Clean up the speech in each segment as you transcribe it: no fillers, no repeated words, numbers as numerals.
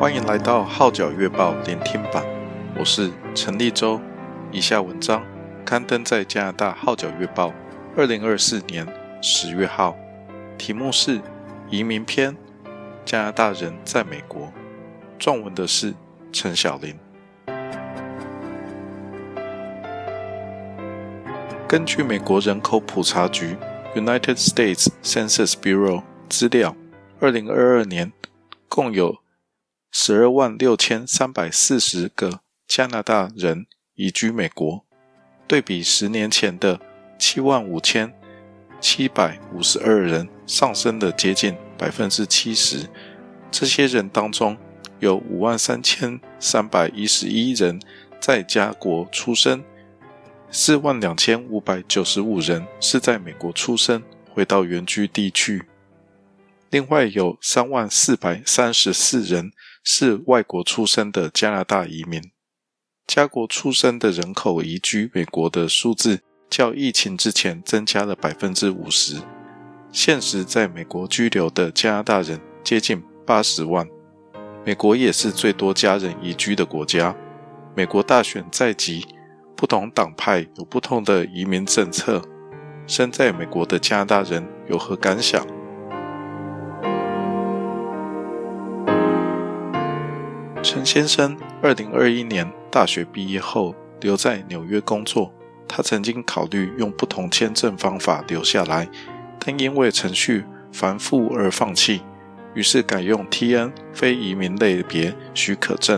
欢迎来到号角月报聆听版，我是陈立洲。以下文章刊登在加拿大号角月报2024年10月号，题目是移民篇，加拿大人在美国。撰文的是陈小林。根据美国人口普查局 United States Census Bureau 资料，2022年共有126340个加拿大人移居美国，对比10年前的75752人上升了接近 70%。 这些人当中有53311人在家国出生，42595人是在美国出生回到原居地区，另外有30434人是外国出生的加拿大移民。家国出生的人口移居美国的数字较疫情之前增加了 50%， 现时在美国居留的加拿大人接近80万。美国也是最多家人移居的国家。美国大选在即，不同党派有不同的移民政策，身在美国的加拿大人有何感想？陈先生2021年大学毕业后留在纽约工作，他曾经考虑用不同签证方法留下来，但因为程序繁复而放弃，于是改用 TN 非移民类别许可证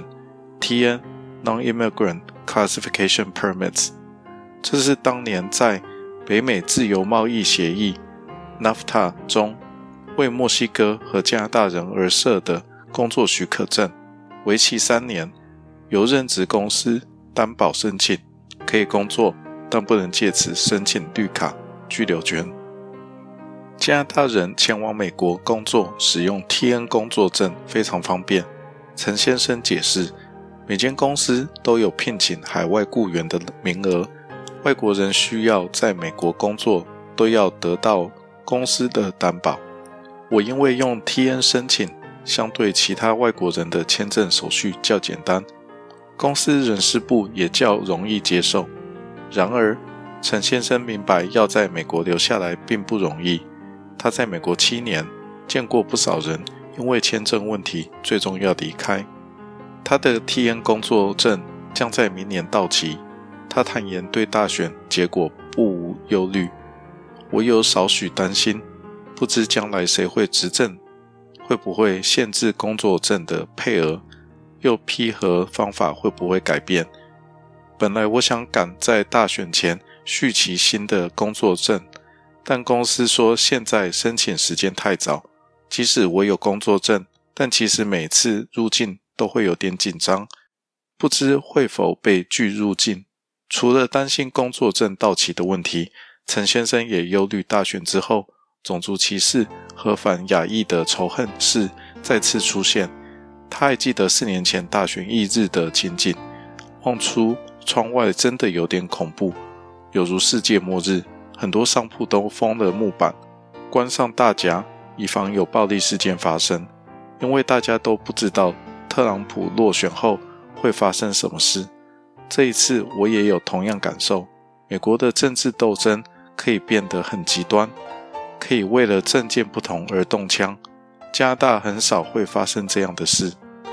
TN Non-Immigrant Classification Permits。 这是当年在北美自由贸易协议 NAFTA 中为墨西哥和加拿大人而设的工作许可证，为期3年，由任职公司担保申请，可以工作，但不能借此申请绿卡、居留权。加拿大人前往美国工作使用 TN 工作证非常方便。陈先生解释，每间公司都有聘请海外雇员的名额，外国人需要在美国工作都要得到公司的担保。我因为用 TN 申请，相对其他外国人的签证手续较简单，公司人事部也较容易接受。然而，陈先生明白要在美国留下来并不容易。他在美国7年，见过不少人因为签证问题最终要离开。他的 TN 工作证将在明年到期，他坦言对大选结果不无忧虑。我有少许担心，不知将来谁会执政，会不会限制工作证的配额，又批核方法会不会改变。本来我想赶在大选前续期新的工作证，但公司说现在申请时间太早，即使我有工作证，但其实每次入境都会有点紧张，不知会否被拒入境。除了担心工作证到期的问题，陈先生也忧虑大选之后种族歧视和反亚裔的仇恨是再次出现。他还记得4年前大选翌日的情景，望出窗外真的有点恐怖，有如世界末日，很多商铺都封了木板，关上大夹，以防有暴力事件发生。因为大家都不知道特朗普落选后会发生什么事。这一次我也有同样感受，美国的政治斗争可以变得很极端，可以为了政见不同而动枪。加拿大很少会发生这样的事。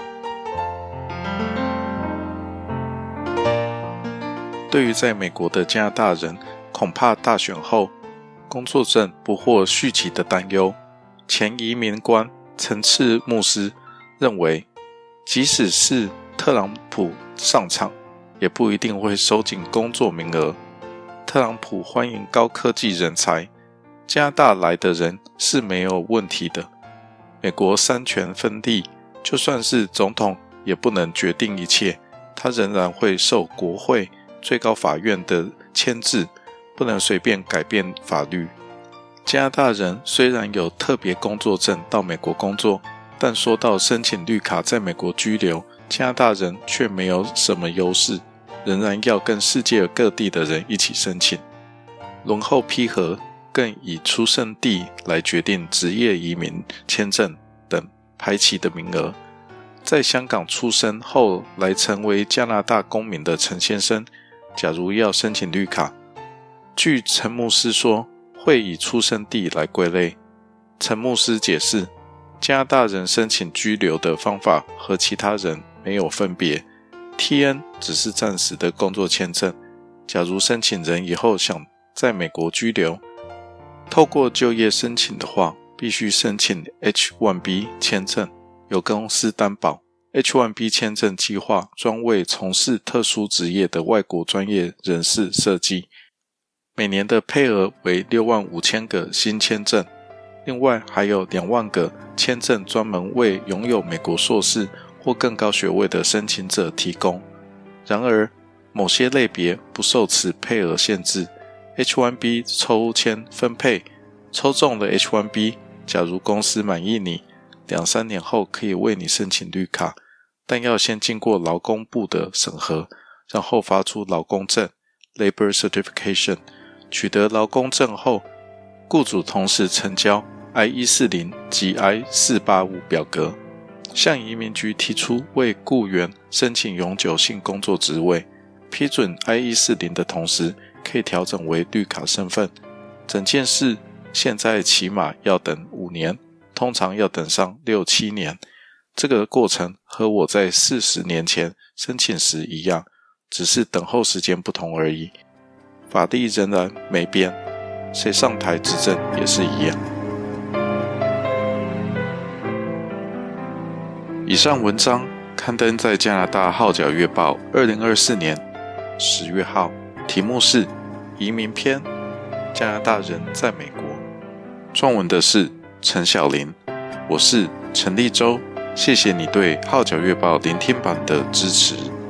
对于在美国的加拿大人，恐怕大选后工作证不获续期的担忧，前移民官陈次牧师认为，即使是特朗普上场，也不一定会收紧工作名额。特朗普欢迎高科技人才，加拿大来的人是没有问题的。美国三权分立，就算是总统也不能决定一切，他仍然会受国会、最高法院的牵制，不能随便改变法律。加拿大人虽然有特别工作证到美国工作，但说到申请绿卡在美国居留，加拿大人却没有什么优势，仍然要跟世界各地的人一起申请。轮候批核更以出生地来决定职业移民签证等排期的名额。 在香港出生后来成为加拿大公民的陈先生，假如要申请绿卡，据陈牧师说，会以出生地来归类。陈牧师解释，加拿大人申请居留的方法和其他人没有分别， TN 只是暂时的工作签证。假如申请人以后想在美国居留，透过就业申请的话，必须申请 H1B 签证，由公司担保。H1B 签证计划专为从事特殊职业的外国专业人士设计，每年的配额为65000个新签证，另外还有2万个签证专门为拥有美国硕士或更高学位的申请者提供。然而，某些类别不受此配额限制。H1B 抽签分配，抽中了 H1B， 假如公司满意你，2-3年后可以为你申请绿卡，但要先经过劳工部的审核，然后发出劳工证 Labor Certification。 取得劳工证后，雇主同时呈交 I-140 及 I-485 表格，向移民局提出为雇员申请永久性工作职位。批准 I-140 的同时，可以调整为绿卡身份。整件事现在起码要等5年，通常要等上6-7年。这个过程和我在40年前申请时一样，只是等候时间不同而已。法律仍然没变，谁上台执政也是一样。以上文章刊登在加拿大号角月报2024年10月号，题目是移民篇，加拿大人在美国。撰文的是陈小林，我是陈立洲，谢谢你对号角月报聆听版的支持。